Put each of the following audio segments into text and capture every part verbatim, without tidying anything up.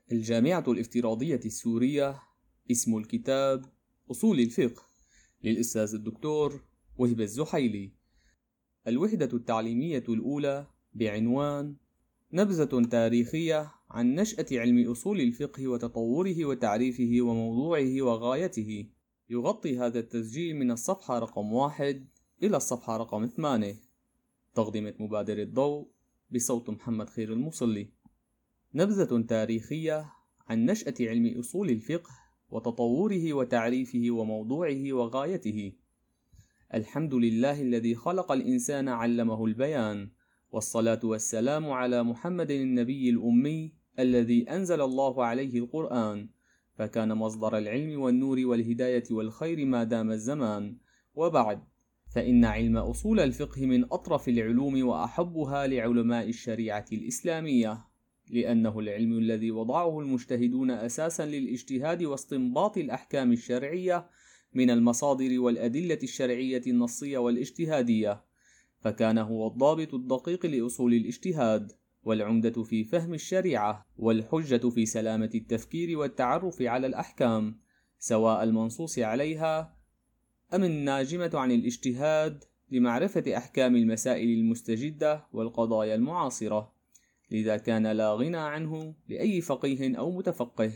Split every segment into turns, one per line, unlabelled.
الجامعة الافتراضية السورية. اسم الكتاب أصول الفقه، للأستاذ الدكتور وهبة الزحيلي. الوحدة التعليمية الأولى بعنوان نبذة تاريخية عن نشأة علم أصول الفقه وتطوره وتعريفه وموضوعه وغايته. يغطي هذا التسجيل من الصفحة رقم واحد إلى الصفحة رقم ثمانية. تقدمة مبادرة ضوء بصوت محمد خير المصلي. نبذة تاريخية عن نشأة علم أصول الفقه وتطوره وتعريفه وموضوعه وغايته. الحمد لله الذي خلق الإنسان علمه البيان، والصلاة والسلام على محمد النبي الأمي الذي أنزل الله عليه القرآن، فكان مصدر العلم والنور والهداية والخير ما دام الزمان. وبعد، فإن علم أصول الفقه من أطرف العلوم وأحبها لعلماء الشريعة الإسلامية، لأنه العلم الذي وضعه المجتهدون أساسا للاجتهاد واستنباط الأحكام الشرعية من المصادر والأدلة الشرعية النصية والاجتهادية، فكان هو الضابط الدقيق لأصول الاجتهاد، والعمدة في فهم الشريعة، والحجة في سلامة التفكير والتعرف على الأحكام، سواء المنصوص عليها أم الناجمة عن الاجتهاد لمعرفة أحكام المسائل المستجدة والقضايا المعاصرة. لذا كان لا غنى عنه لأي فقيه أو متفقه،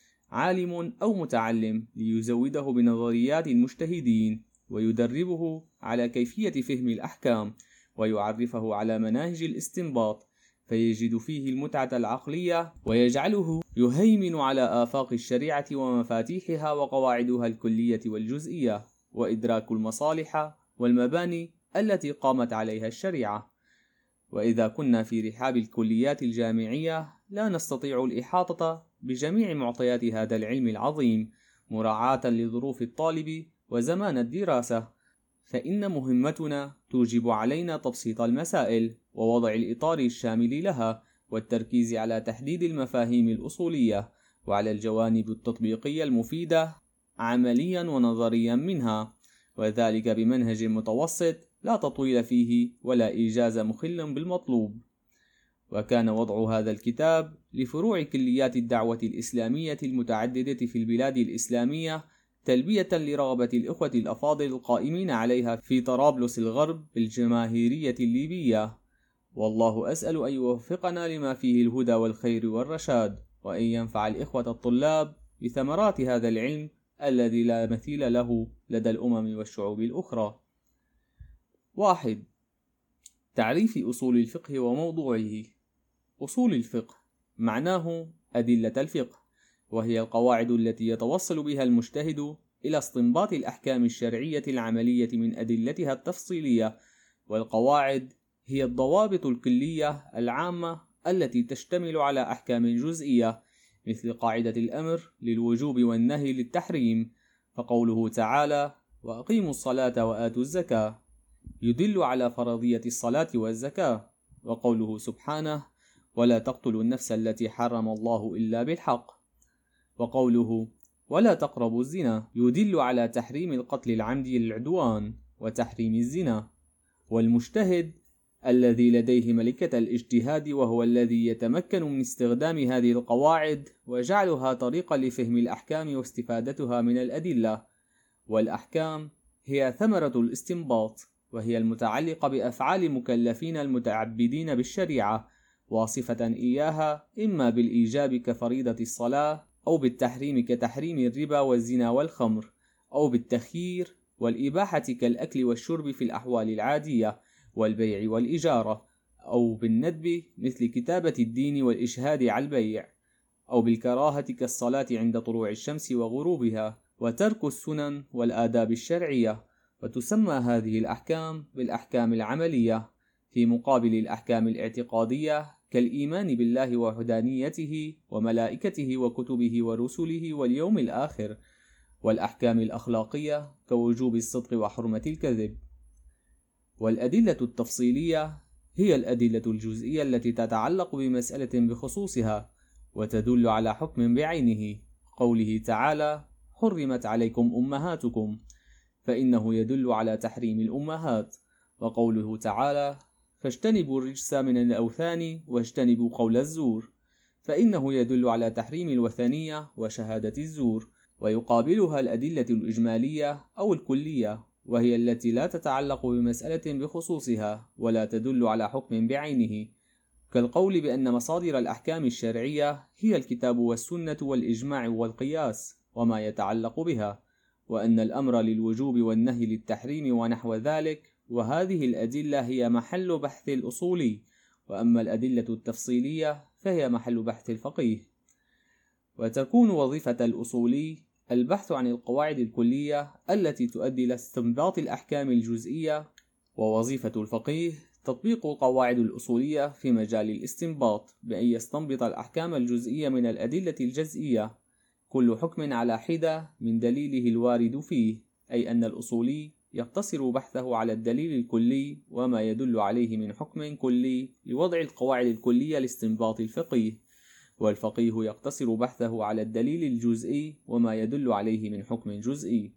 عالم أو متعلم، ليزوده بنظريات المجتهدين، ويدربه على كيفية فهم الأحكام، ويعرفه على مناهج الاستنباط، فيجد فيه المتعة العقلية، ويجعله يهيمن على آفاق الشريعة ومفاتيحها وقواعدها الكلية والجزئية، وإدراك المصالح والمباني التي قامت عليها الشريعة. وإذا كنا في رحاب الكليات الجامعية لا نستطيع الإحاطة بجميع معطيات هذا العلم العظيم، مراعاة لظروف الطالب وزمان الدراسة، فإن مهمتنا توجب علينا تبسيط المسائل ووضع الإطار الشامل لها، والتركيز على تحديد المفاهيم الأصولية، وعلى الجوانب التطبيقية المفيدة عمليا ونظريا منها، وذلك بمنهج متوسط لا تطويل فيه ولا إيجاز مخل بالمطلوب. وكان وضع هذا الكتاب لفروع كليات الدعوة الإسلامية المتعددة في البلاد الإسلامية تلبية لرغبة الإخوة الأفاضل القائمين عليها في طرابلس الغرب بالجماهيرية الليبية. والله أسأل أن يوفقنا لما فيه الهدى والخير والرشاد، وأن ينفع الإخوة الطلاب بثمرات هذا العلم الذي لا مثيل له لدى الأمم والشعوب الأخرى. واحد. تعريف أصول الفقه وموضوعه. أصول الفقه معناه أدلة الفقه، وهي القواعد التي يتوصل بها المجتهد إلى استنباط الأحكام الشرعية العملية من أدلتها التفصيلية. والقواعد هي الضوابط الكلية العامة التي تشتمل على أحكام جزئية، مثل قاعدة الأمر للوجوب والنهي للتحريم، فقوله تعالى: وأقيموا الصلاة وآتوا الزكاة، يدل على فرضية الصلاة والزكاة. وقوله سبحانه: ولا تقتلوا النفس التي حرم الله إلا بالحق. وقوله: ولا تقربوا الزنا، يدل على تحريم القتل العمدي للعدوان وتحريم الزنا. والمجتهد الذي لديه ملكة الاجتهاد، وهو الذي يتمكن من استخدام هذه القواعد وجعلها طريقا لفهم الأحكام واستفادتها من الأدلة. والأحكام هي ثمرة الاستنباط، وهي المتعلقة بأفعال مكلفين المتعبدين بالشريعة، واصفة إياها إما بالإيجاب كفريضة الصلاة، أو بالتحريم كتحريم الربا والزنا والخمر، أو بالتخيير والإباحة كالأكل والشرب في الأحوال العادية والبيع والإجارة، أو بالندب مثل كتابة الدين والإشهاد على البيع، أو بالكراهة كالصلاة عند طلوع الشمس وغروبها، وترك السنن والآداب الشرعية. وتسمى هذه الأحكام بالأحكام العملية، في مقابل الأحكام الاعتقادية كالإيمان بالله وحدانيته وملائكته وكتبه ورسله واليوم الآخر، والأحكام الأخلاقية كوجوب الصدق وحرمة الكذب. والأدلة التفصيلية هي الأدلة الجزئية التي تتعلق بمسألة بخصوصها وتدل على حكم بعينه، قوله تعالى: حرمت عليكم أمهاتكم، فإنه يدل على تحريم الأمهات. وقوله تعالى: فاجتنبوا الرجس من الأوثان واجتنبوا قول الزور، فإنه يدل على تحريم الوثنية وشهادة الزور، ويقابلها الأدلة الإجمالية أو الكلية، وهي التي لا تتعلق بمسألة بخصوصها ولا تدل على حكم بعينه، كالقول بأن مصادر الأحكام الشرعية هي الكتاب والسنة والإجماع والقياس وما يتعلق بها، وأن الأمر للوجوب والنهي للتحريم ونحو ذلك، وهذه الأدلة هي محل بحث الأصولي، وأما الأدلة التفصيلية فهي محل بحث الفقيه. وتكون وظيفة الأصولي البحث عن القواعد الكلية التي تؤدي إلى استنباط الأحكام الجزئية، ووظيفة الفقيه تطبيق القواعد الأصولية في مجال الاستنباط بأن يستنبط الأحكام الجزئية من الأدلة الجزئية، كل حكم على حدة من دليله الوارد فيه، أي أن الأصولي يقتصر بحثه على الدليل الكلي وما يدل عليه من حكم كلي لوضع القواعد الكلية لاستنباط الفقيه، والفقيه يقتصر بحثه على الدليل الجزئي وما يدل عليه من حكم جزئي.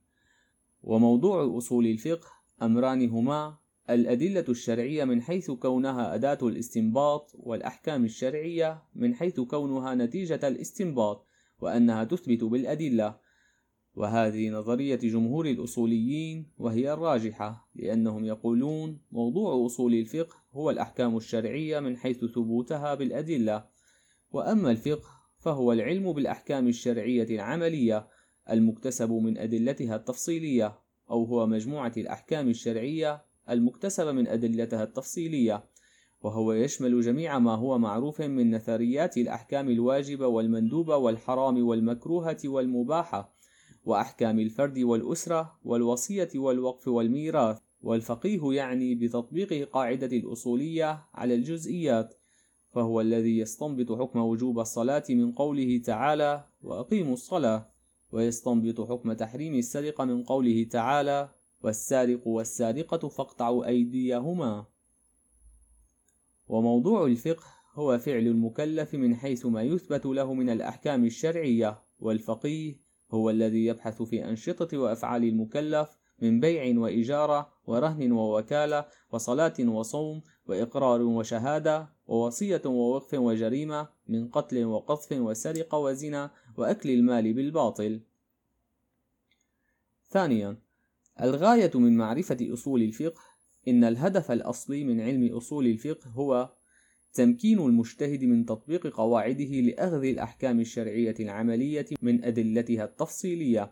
وموضوع أصول الفقه أمران هما: الأدلة الشرعية من حيث كونها أداة الاستنباط، والأحكام الشرعية من حيث كونها نتيجة الاستنباط وأنها تثبت بالأدلة. وهذه نظرية جمهور الأصوليين وهي الراجحة، لأنهم يقولون موضوع أصول الفقه هو الأحكام الشرعية من حيث ثبوتها بالأدلة، وأما الفقه فهو العلم بالأحكام الشرعية العملية المكتسب من أدلتها التفصيلية، أو هو مجموعة الأحكام الشرعية المكتسبة من أدلتها التفصيلية، وهو يشمل جميع ما هو معروف من نثريات الأحكام الواجبة والمندوبة والحرام والمكروهة والمباحة، وأحكام الفرد والأسرة والوصية والوقف والميراث. والفقيه يعني بتطبيق قاعدة الأصولية على الجزئيات، فهو الذي يستنبط حكم وجوب الصلاة من قوله تعالى وأقيموا الصلاة، ويستنبط حكم تحريم السرقة من قوله تعالى والسارق والسارقة فاقطعوا أيديهما. وموضوع الفقه هو فعل المكلف من حيث ما يثبت له من الأحكام الشرعية، والفقيه هو الذي يبحث في أنشطة وأفعال المكلف من بيع وإجارة ورهن ووكالة وصلاة وصوم وإقرار وشهادة ووصية ووقف وجريمة، من قتل وقذف وسرقة وزنا وأكل المال بالباطل. ثانيا، الغاية من معرفة أصول الفقه إن الهدف الأصلي من علم أصول الفقه هو تمكين المجتهد من تطبيق قواعده لأخذ الأحكام الشرعية العملية من أدلتها التفصيلية،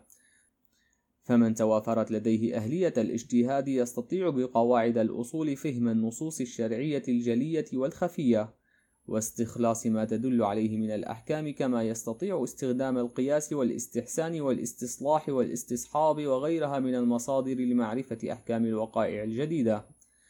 فمن توافرت لديه أهلية الاجتهاد يستطيع بقواعد الأصول فهم النصوص الشرعية الجلية والخفية، واستخلاص ما تدل عليه من الأحكام، كما يستطيع استخدام القياس والاستحسان والاستصلاح والاستصحاب وغيرها من المصادر لمعرفة أحكام الوقائع الجديدة.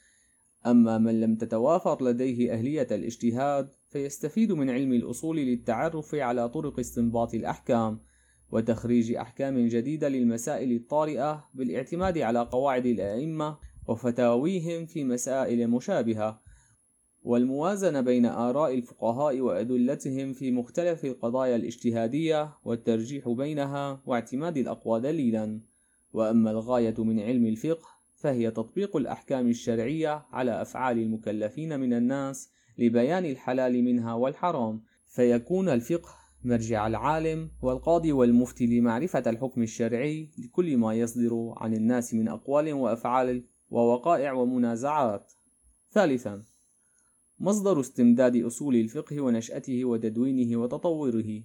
أما من لم تتوافر لديه أهلية الاجتهاد فيستفيد من علم الأصول للتعرف على طرق استنباط الأحكام وتخريج أحكام جديدة للمسائل الطارئة بالاعتماد على قواعد الأئمة وفتاويهم في مسائل مشابهة، والموازنة بين آراء الفقهاء وأدلتهم في مختلف القضايا الاجتهادية والترجيح بينها واعتماد الأقوى دليلا. وأما الغاية من علم الفقه فهي تطبيق الأحكام الشرعية على أفعال المكلفين من الناس لبيان الحلال منها والحرام، فيكون الفقه مرجع العالم والقاضي والمفتي لمعرفة الحكم الشرعي لكل ما يصدر عن الناس من أقوال وأفعال ووقائع ومنازعات. ثالثا، مصدر استمداد أصول الفقه ونشأته وتدوينه وتطوره.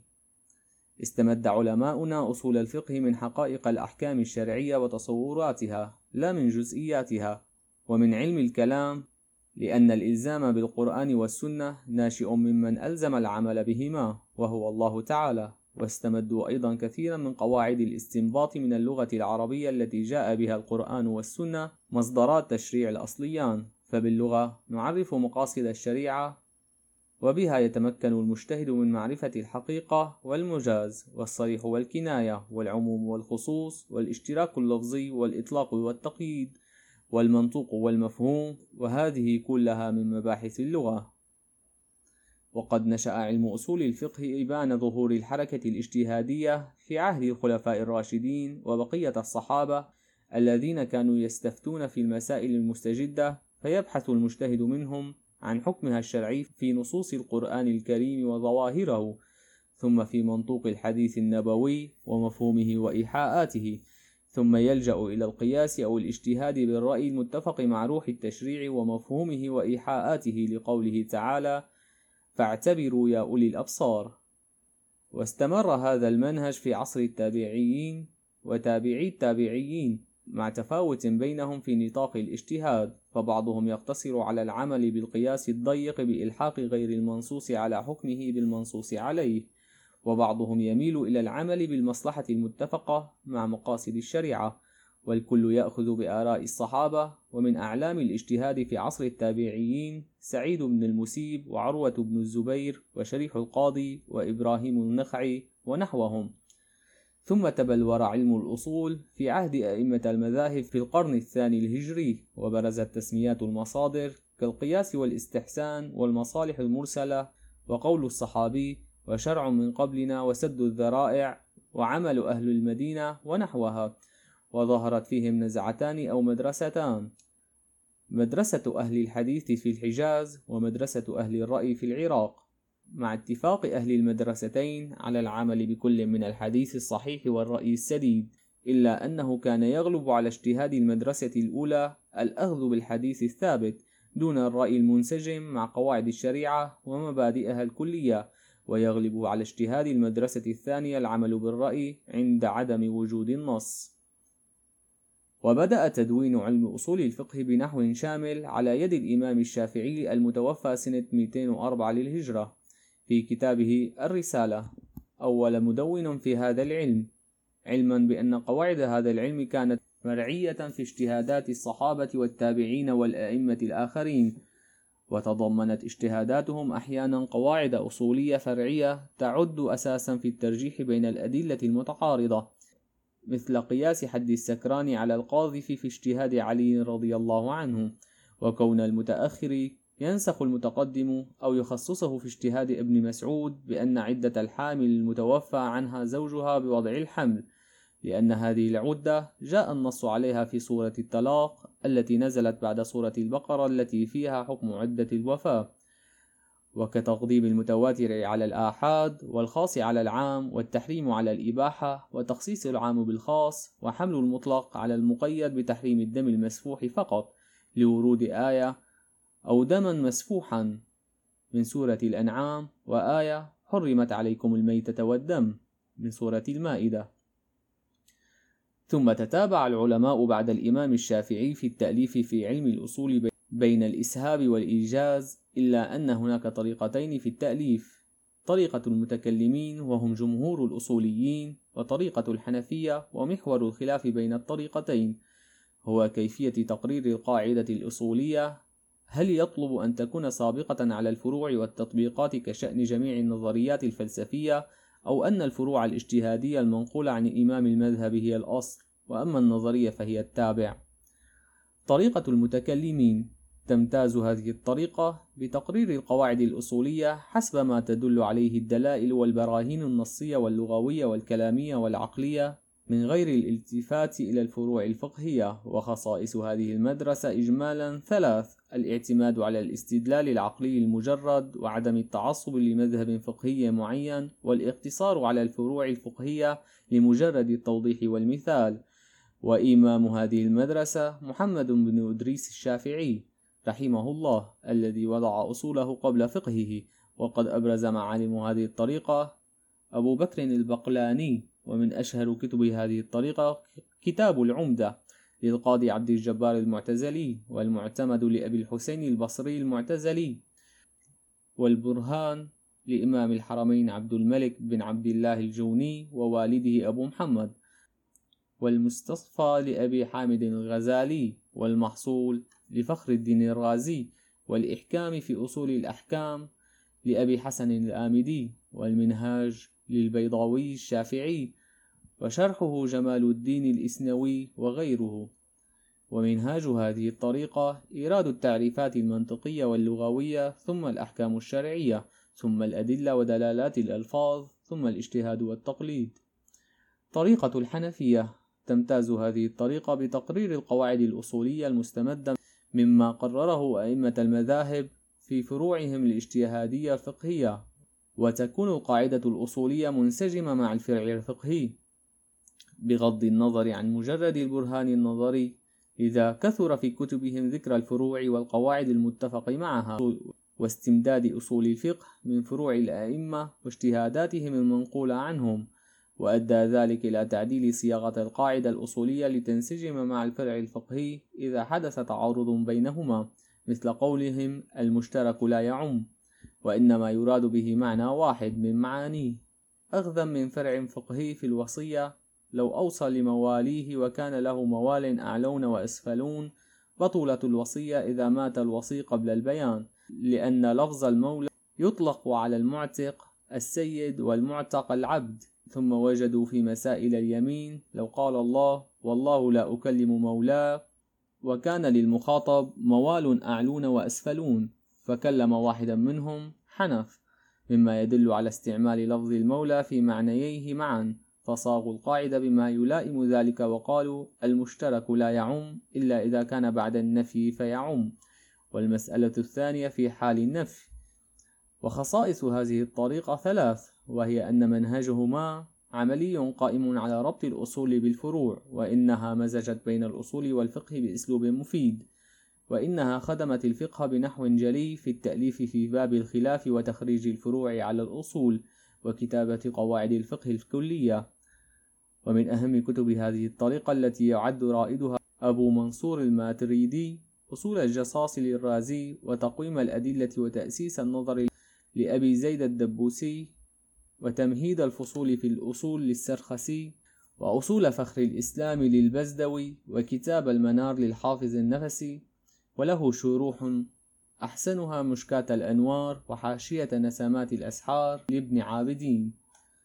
استمد علماؤنا أصول الفقه من حقائق الأحكام الشرعية وتصوراتها لا من جزئياتها، ومن علم الكلام، لأن الإلزام بالقرآن والسنة ناشئ ممن ألزم العمل بهما وهو الله تعالى. واستمدوا أيضا كثيرا من قواعد الاستنباط من اللغة العربية التي جاء بها القرآن والسنة مصدرات تشريع الأصليان، فباللغة نعرف مقاصد الشريعة، وبها يتمكن المجتهد من معرفة الحقيقة والمجاز والصريح والكناية والعموم والخصوص والاشتراك اللفظي والإطلاق والتقييد والمنطوق والمفهوم، وهذه كلها من مباحث اللغة. وقد نشأ علم أصول الفقه إبان ظهور الحركة الاجتهادية في عهد الخلفاء الراشدين وبقية الصحابة الذين كانوا يستفتون في المسائل المستجدة، فيبحث المجتهد منهم عن حكمها الشرعي في نصوص القرآن الكريم وظواهره، ثم في منطوق الحديث النبوي ومفهومه وإيحاءاته، ثم يلجأ إلى القياس أو الاجتهاد بالرأي المتفق مع روح التشريع ومفهومه وإيحاءاته، لقوله تعالى: فاعتبروا يا أولي الأبصار. واستمر هذا المنهج في عصر التابعيين وتابعي التابعيين، مع تفاوت بينهم في نطاق الاجتهاد، فبعضهم يقتصر على العمل بالقياس الضيق بإلحاق غير المنصوص على حكمه بالمنصوص عليه، وبعضهم يميل إلى العمل بالمصلحة المتفقة مع مقاصد الشريعة، والكل يأخذ بآراء الصحابة. ومن أعلام الاجتهاد في عصر التابعيين سعيد بن المسيب وعروة بن الزبير وشريح القاضي وإبراهيم النخعي ونحوهم. ثم تبلور علم الأصول في عهد أئمة المذاهب في القرن الثاني الهجري، وبرزت تسميات المصادر كالقياس والاستحسان والمصالح المرسلة وقول الصحابي وشرع من قبلنا وسد الذرائع وعمل أهل المدينة ونحوها، وظهرت فيهم نزعتان أو مدرستان: مدرسة أهل الحديث في الحجاز ومدرسة أهل الرأي في العراق، مع اتفاق أهل المدرستين على العمل بكل من الحديث الصحيح والرأي السديد، إلا أنه كان يغلب على اجتهاد المدرسة الأولى الأخذ بالحديث الثابت دون الرأي المنسجم مع قواعد الشريعة ومبادئها الكلية، ويغلب على اجتهاد المدرسة الثانية العمل بالرأي عند عدم وجود النص. وبدأ تدوين علم أصول الفقه بنحو شامل على يد الإمام الشافعي المتوفى سنة مئتين وأربعة للهجرة في كتابه الرسالة، أول مدون في هذا العلم، علما بأن قواعد هذا العلم كانت فرعية في اجتهادات الصحابة والتابعين والأئمة الآخرين، وتضمنت اجتهاداتهم أحيانا قواعد أصولية فرعية تعد أساسا في الترجيح بين الأدلة المتعارضة، مثل قياس حد السكران على القاذف في اجتهاد علي رضي الله عنه، وكون المتأخر ينسخ المتقدم أو يخصصه في اجتهاد ابن مسعود بأن عدة الحامل المتوفى عنها زوجها بوضع الحمل، لأن هذه العدة جاء النص عليها في سورة الطلاق التي نزلت بعد سورة البقرة التي فيها حكم عدة الوفاة، وكتقديم المتواتر على الآحاد والخاص على العام، والتحريم على الإباحة، وتخصيص العام بالخاص، وحمل المطلق على المقيد بتحريم الدم المسفوح فقط لورود آية أو دما مسفوحا من سورة الأنعام، وآية حرمت عليكم الميتة والدم من سورة المائدة. ثم تتابع العلماء بعد الإمام الشافعي في التأليف في علم الأصول بين الإسهاب والإيجاز، إلا أن هناك طريقتين في التأليف: طريقة المتكلمين وهم جمهور الأصوليين، وطريقة الحنفية، ومحور الخلاف بين الطريقتين هو كيفية تقرير القاعدة الأصولية، هل يطلب أن تكون سابقة على الفروع والتطبيقات كشأن جميع النظريات الفلسفية، أو أن الفروع الاجتهادية المنقولة عن إمام المذهب هي الأصل، وأما النظرية فهي التابع. طريقة المتكلمين تمتاز هذه الطريقة بتقرير القواعد الأصولية حسب ما تدل عليه الدلائل والبراهين النصية واللغوية والكلامية والعقلية، من غير الالتفات إلى الفروع الفقهية. وخصائص هذه المدرسة إجمالا ثلاث: الاعتماد على الاستدلال العقلي المجرد، وعدم التعصب لمذهب فقهي معين، والاقتصار على الفروع الفقهية لمجرد التوضيح والمثال. وإمام هذه المدرسة محمد بن إدريس الشافعي رحمه الله، الذي وضع أصوله قبل فقهه، وقد أبرز معالم هذه الطريقة أبو بكر البقلاني. ومن أشهر كتب هذه الطريقة كتاب العمدة للقاضي عبد الجبار المعتزلي، والمعتمد لأبي الحسين البصري المعتزلي، والبرهان لإمام الحرمين عبد الملك بن عبد الله الجوني ووالده أبو محمد، والمستصفى لأبي حامد الغزالي، والمحصول لفخر الدين الرازي، والإحكام في أصول الأحكام لأبي حسن الآمدي، والمنهاج للبيضاوي الشافعي، وشرحه جمال الدين الإسنوي وغيره. ومنهاج هذه الطريقة إيراد التعريفات المنطقية واللغوية، ثم الأحكام الشرعية، ثم الأدلة ودلالات الألفاظ، ثم الاجتهاد والتقليد. طريقة الحنفية تمتاز هذه الطريقة بتقرير القواعد الأصولية المستمدة مما قرره أئمة المذاهب في فروعهم الاجتهادية الفقهية، وتكون القاعدة الأصولية منسجمة مع الفرع الفقهي بغض النظر عن مجرد البرهان النظري. إذا كثر في كتبهم ذكر الفروع والقواعد المتفق معها واستمداد أصول الفقه من فروع الأئمة واجتهاداتهم المنقولة عنهم، وأدى ذلك إلى تعديل صياغة القاعدة الأصولية لتنسجم مع الفرع الفقهي إذا حدث تعارض بينهما، مثل قولهم المشترك لا يعم، وإنما يراد به معنى واحد من معانيه، أخذا من فرع فقهي في الوصية: لو أوصى لمواليه وكان له موال أعلون وأسفلون بطلت الوصية إذا مات الوصي قبل البيان، لأن لفظ المولى يطلق على المعتق السيد والمعتق العبد. ثم وجدوا في مسائل اليمين: لو قال الله والله لا أكلم مولاه وكان للمخاطب موال أعلون وأسفلون فكلم واحدا منهم حنف، مما يدل على استعمال لفظ المولى في معنييه معا، فصاغوا القاعدة بما يلائم ذلك وقالوا المشترك لا يعم إلا إذا كان بعد النفي فيعم. والمسألة الثانية في حال النفي. وخصائص هذه الطريقة ثلاث، وهي أن منهجهما عملي قائم على ربط الأصول بالفروع، وإنها مزجت بين الأصول والفقه بأسلوب مفيد، وإنها خدمت الفقه بنحو جلي في التأليف في باب الخلاف وتخريج الفروع على الأصول وكتابة قواعد الفقه الكلية. ومن أهم كتب هذه الطريقة التي يعد رائدها أبو منصور الماتريدي أصول الجصاص للرازي، وتقويم الأدلة وتأسيس النظر لأبي زيد الدبوسي، وتمهيد الفصول في الأصول للسرخسي، وأصول فخر الإسلام للبزدوي، وكتاب المنار للحافظ النفسي، وله شروح أحسنها مشكاة الأنوار وحاشية نسمات الأسحار لابن عابدين.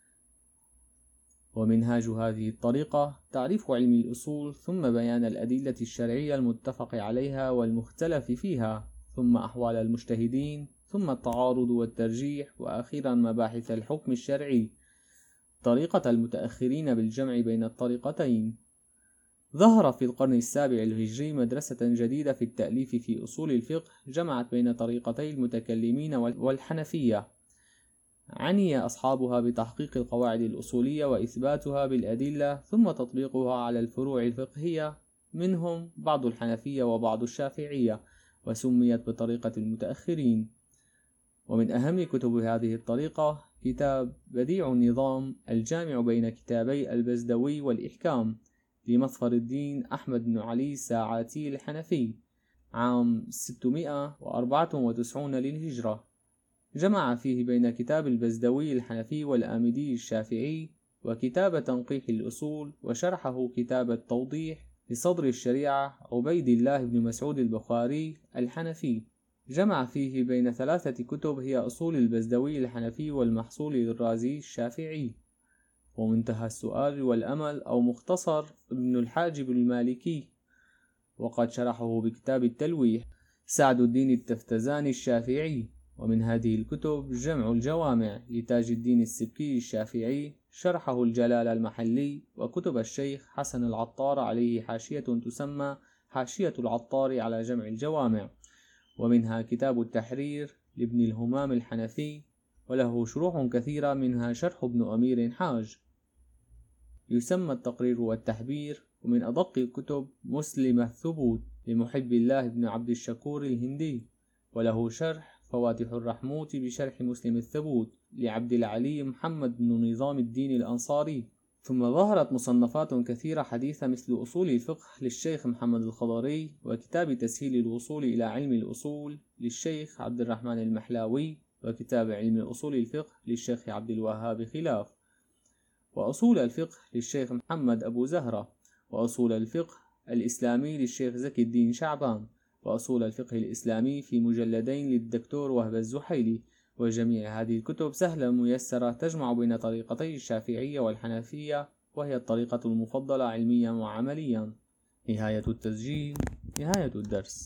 ومنهاج هذه الطريقة تعريف علم الأصول، ثم بيان الأدلة الشرعية المتفق عليها والمختلف فيها، ثم أحوال المجتهدين، ثم التعارض والترجيح، وأخيرا مباحث الحكم الشرعي. طريقة المتأخرين بالجمع بين الطريقتين. ظهر في القرن السابع الهجري مدرسة جديدة في التأليف في أصول الفقه جمعت بين طريقتي المتكلمين والحنفية، عني أصحابها بتحقيق القواعد الأصولية وإثباتها بالأدلة ثم تطبيقها على الفروع الفقهية، منهم بعض الحنفية وبعض الشافعية، وسميت بطريقة المتأخرين. ومن أهم كتب هذه الطريقة كتاب بديع النظام الجامع بين كتابي البزدوي والإحكام لمظفر الدين أحمد بن علي الساعاتي الحنفي عام ستمائة وأربعة وتسعين للهجرة. جمع فيه بين كتاب البزدوي الحنفي والآمدي الشافعي، وكتاب تنقيح الأصول، وشرحه كتاب التوضيح لصدر الشريعة عبيد الله بن مسعود البخاري الحنفي. جمع فيه بين ثلاثة كتب هي أصول البزدوي الحنفي والمحصول للرازي الشافعي، ومنتهى السؤال والأمل أو مختصر ابن الحاجب المالكي، وقد شرحه بكتاب التلويح سعد الدين التفتزاني الشافعي. ومن هذه الكتب جمع الجوامع لتاج الدين السبكي الشافعي، شرحه الجلال المحلي، وكتب الشيخ حسن العطار عليه حاشية تسمى حاشية العطار على جمع الجوامع، ومنها كتاب التحرير لابن الهمام الحنفي، وله شروح كثيرة منها شرح ابن أمير حاج يسمى التقرير والتحبير. ومن أدق الكتب مسلم الثبوت لمحب الله بن عبد الشكور الهندي، وله شرح فواتح الرحموت بشرح مسلم الثبوت لعبد العلي محمد بن نظام الدين الأنصاري. ثم ظهرت مصنفات كثيرة حديثة مثل أصول الفقه للشيخ محمد الخضري، وكتاب تسهيل الوصول إلى علم الأصول للشيخ عبد الرحمن المحلاوي، وكتاب علم أصول الفقه للشيخ عبد الوهاب خلاف، وأصول الفقه للشيخ محمد أبو زهرة، وأصول الفقه الإسلامي للشيخ زكي الدين شعبان، وأصول الفقه الإسلامي في مجلدين للدكتور وهب الزحيلي. وجميع هذه الكتب سهلة ميسرة تجمع بين طريقتي الشافعية والحنفية، وهي الطريقة المفضلة علميا وعمليا. نهاية التسجيل، نهاية الدرس.